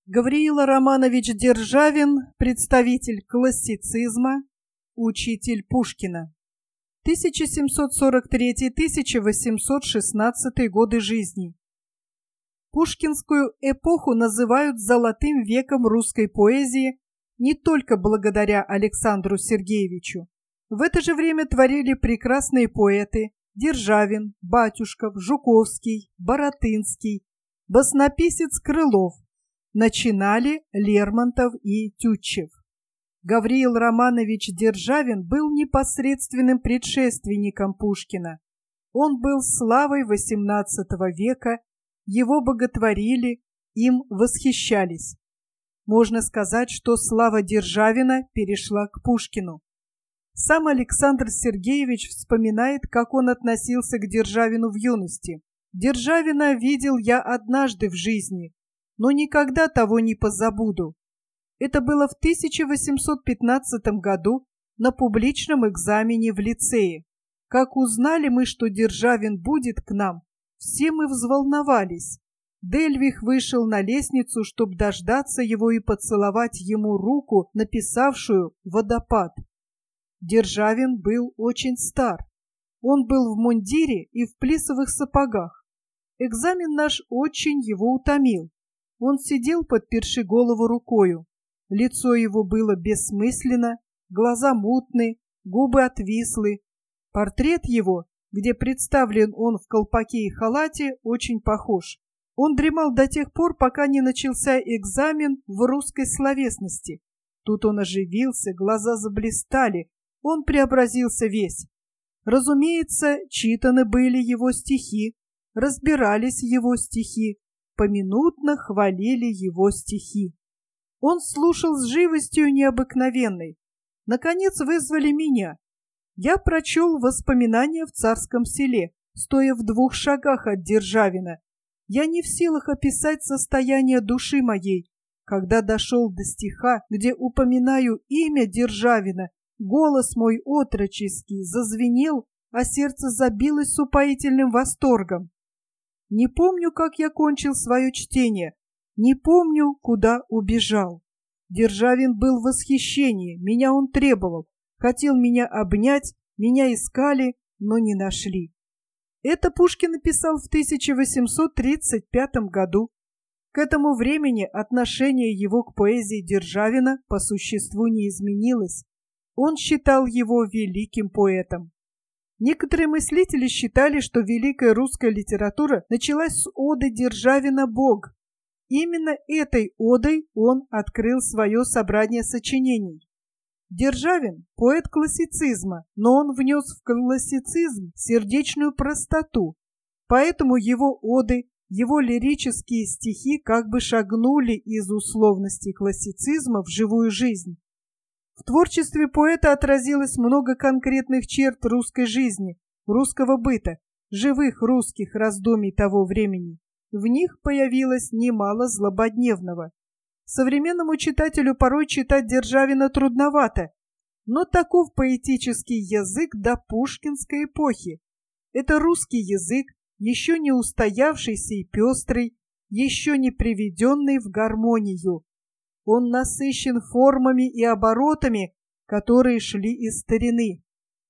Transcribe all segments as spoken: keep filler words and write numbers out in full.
Гавриил Романович Державин – представитель классицизма, учитель Пушкина. тысяча семьсот сорок третий — тысяча восемьсот шестнадцатый годы жизни. Пушкинскую эпоху называют золотым веком русской поэзии не только благодаря Александру Сергеевичу. В это же время творили прекрасные поэты Державин, Батюшков, Жуковский, Баратынский, баснописец Крылов. Начинали Лермонтов и Тютчев. Гавриил Романович Державин был непосредственным предшественником Пушкина. Он был славой восемнадцатого века, его боготворили, им восхищались. Можно сказать, что слава Державина перешла к Пушкину. Сам Александр Сергеевич вспоминает, как он относился к Державину в юности. «Державина видел я однажды в жизни, но никогда того не позабуду. Это было в тысяча восемьсот пятнадцатом году на публичном экзамене в лицее. Как узнали мы, что Державин будет к нам, все мы взволновались. Дельвих вышел на лестницу, чтобы дождаться его и поцеловать ему руку, написавшую «Водопад». Державин был очень стар. Он был в мундире и в плисовых сапогах. Экзамен наш очень его утомил. Он сидел, подперши голову рукою. Лицо его было бессмысленно, глаза мутны, губы отвислы. Портрет его, где представлен он в колпаке и халате, очень похож. Он дремал до тех пор, пока не начался экзамен в русской словесности. Тут он оживился, глаза заблистали, он преобразился весь. Разумеется, читаны были его стихи, разбирались его стихи, поминутно хвалили его стихи. Он слушал с живостью необыкновенной. Наконец вызвали меня. Я прочел воспоминания в Царском Селе, стоя в двух шагах от Державина. Я не в силах описать состояние души моей. Когда дошел до стиха, где упоминаю имя Державина, голос мой отроческий зазвенел, а сердце забилось с упоительным восторгом. Не помню, как я кончил свое чтение, не помню, куда убежал. Державин был в восхищении, меня он требовал, хотел меня обнять, меня искали, но не нашли. Это Пушкин написал в тысяча восемьсот тридцать пятом году. К этому времени отношение его к поэзии Державина по существу не изменилось. Он считал его великим поэтом. Некоторые мыслители считали, что великая русская литература началась с оды Державина «Бог». Именно этой одой он открыл свое собрание сочинений. Державин – поэт классицизма, но он внес в классицизм сердечную простоту, поэтому его оды, его лирические стихи как бы шагнули из условностей классицизма в живую жизнь. В творчестве поэта отразилось много конкретных черт русской жизни, русского быта, живых русских раздумий того времени. В них появилось немало злободневного. Современному читателю порой читать Державина трудновато, но таков поэтический язык до пушкинской эпохи. Это русский язык, еще не устоявшийся и пестрый, еще не приведенный в гармонию. Он насыщен формами и оборотами, которые шли из старины.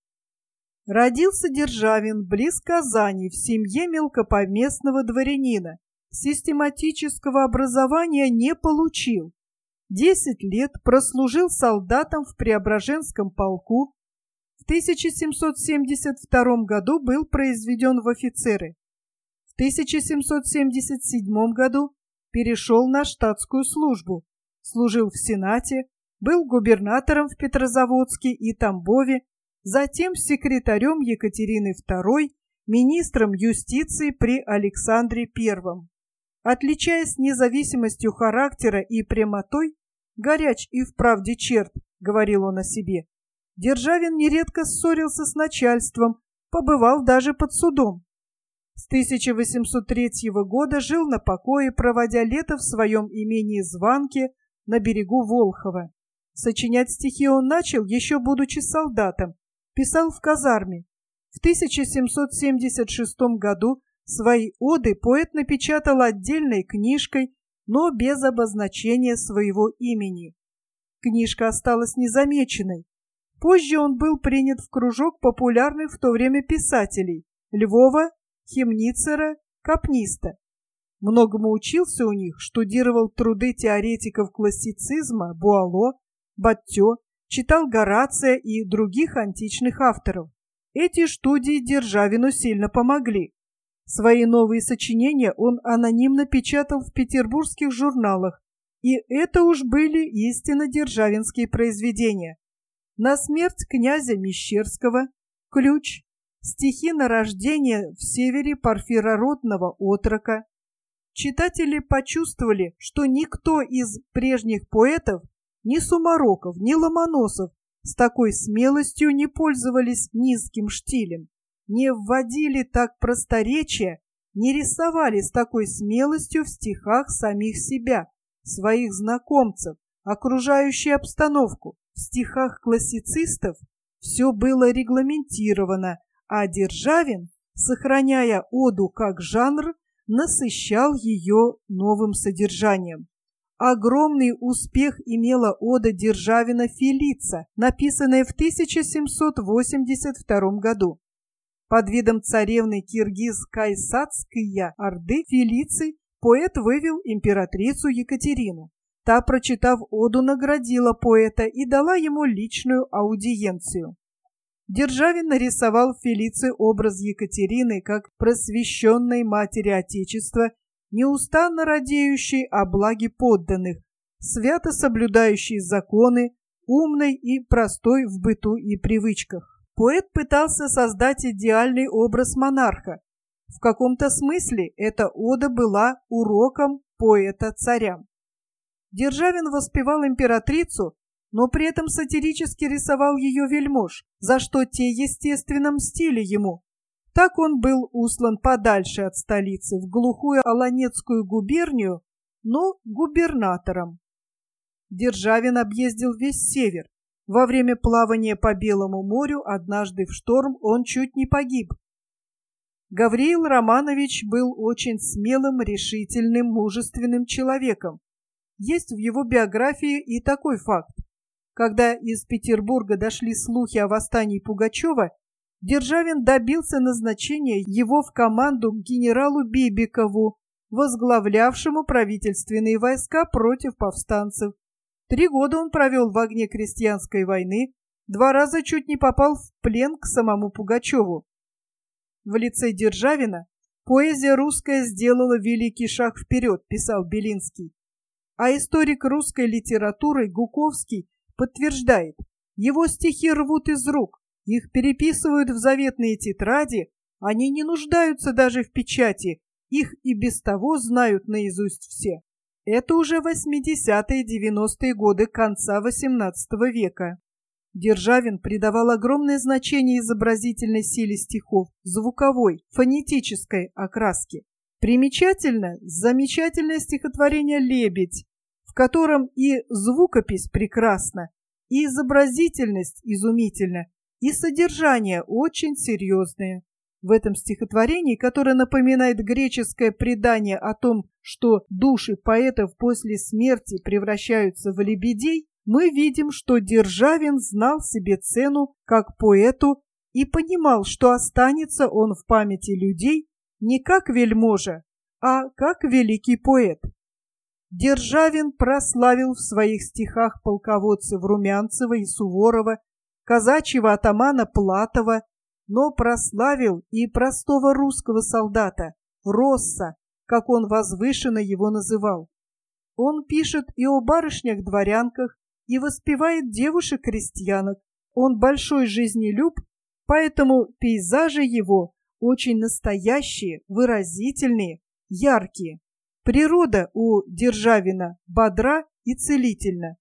Родился Державин близ Казани в семье мелкопоместного дворянина. Систематического образования не получил. Десять лет прослужил солдатом в Преображенском полку. В тысяча семьсот семьдесят втором году был произведен в офицеры. В тысяча семьсот семьдесят седьмом году перешел на штатскую службу. Служил в Сенате, был губернатором в Петрозаводске и Тамбове, затем секретарем Екатерины второй, министром юстиции при Александре первом. Отличаясь независимостью характера и прямотой, горяч и в правде черт, говорил он о себе, Державин нередко ссорился с начальством, побывал даже под судом. С тысяча восемьсот третьего года жил на покое, проводя лето в своем имении Званке на берегу Волхова. Сочинять стихи он начал, еще будучи солдатом, писал в казарме. В тысяча семьсот семьдесят шестом году свои оды поэт напечатал отдельной книжкой но без обозначения своего имени. Книжка осталась незамеченной. Позже он был принят в кружок популярных в то время писателей Львова, Хемницера, Капниста. Многому учился у них, штудировал труды теоретиков классицизма Буало, Баттё, читал Горация и других античных авторов. Эти студии Державину сильно помогли. Свои новые сочинения он анонимно печатал в петербургских журналах, и это уж были истинно державинские произведения. На смерть князя Мещерского, Ключ, стихи на рождение в севере Порфирородного отрока. Читатели почувствовали, что никто из прежних поэтов, ни Сумароков, ни Ломоносов, с такой смелостью не пользовались низким штилем, не вводили так просторечия, не рисовали с такой смелостью в стихах самих себя, своих знакомцев, окружающую обстановку. В стихах классицистов все было регламентировано, а Державин, сохраняя оду как жанр, насыщал ее новым содержанием. Огромный успех имела ода Державина «Фелица», написанная в тысяча семьсот восемьдесят втором году. Под видом царевны Киргиз-Кайсацкой Орды Фелицы поэт вывел императрицу Екатерину. Та, прочитав оду, наградила поэта и дала ему личную аудиенцию. Державин нарисовал в Фелице образ Екатерины как просвещенной матери Отечества, неустанно радеющей о благе подданных, свято соблюдающей законы, умной и простой в быту и привычках. Поэт пытался создать идеальный образ монарха. В каком-то смысле эта ода была уроком поэта царям. Державин воспевал императрицу, но при этом сатирически рисовал ее вельмож, за что те, естественно, мстили ему. Так он был услан подальше от столицы, в глухую Оланецкую губернию, но губернатором. Державин объездил весь север. Во время плавания по Белому морю однажды в шторм он чуть не погиб. Гавриил Романович был очень смелым, решительным, мужественным человеком. Есть в его биографии и такой факт. Когда из Петербурга дошли слухи о восстании Пугачева, Державин добился назначения его в команду к генералу Бибикову, возглавлявшему правительственные войска против повстанцев. Три года он провел в огне крестьянской войны, два раза чуть не попал в плен к самому Пугачеву. В лице Державина поэзия русская сделала великий шаг вперед, писал Белинский. А историк русской литературы Гуковский подтверждает, его стихи рвут из рук, их переписывают в заветные тетради, они не нуждаются даже в печати, их и без того знают наизусть все. Это уже восьмидесятые-девяностые годы конца восемнадцатого века. Державин придавал огромное значение изобразительной силе стихов, звуковой, фонетической окраске. Примечательно замечательное стихотворение «Лебедь», в котором и звукопись прекрасна, и изобразительность изумительна, и содержание очень серьезное. В этом стихотворении, которое напоминает греческое предание о том, что души поэтов после смерти превращаются в лебедей, мы видим, что Державин знал себе цену как поэту и понимал, что останется он в памяти людей не как вельможа, а как великий поэт. Державин прославил в своих стихах полководцев Румянцева и Суворова, казачьего атамана Платова, но прославил и простого русского солдата, Росса, как он возвышенно его называл. Он пишет и о барышнях-дворянках, и воспевает девушек-крестьянок. Он большой жизнелюб, поэтому пейзажи его очень настоящие, выразительные, яркие. Природа у Державина бодра и целительна.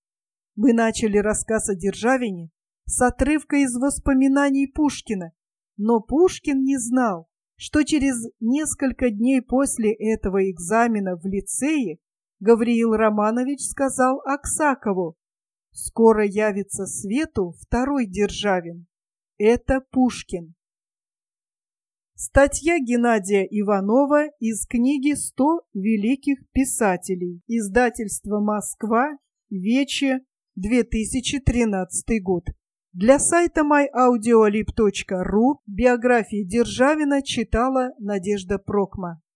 Мы начали рассказ о Державине с отрывка из воспоминаний Пушкина, но Пушкин не знал, что через несколько дней после этого экзамена в лицее Гавриил Романович сказал Аксакову: «Скоро явится свету второй Державин. Это Пушкин». Статья Геннадия Иванова из книги «сто великих писателей». Издательство «Москва», Вече, две тысячи тринадцатый год. Для сайта май аудиолиб точка ру биографии Державина читала Надежда Прокма.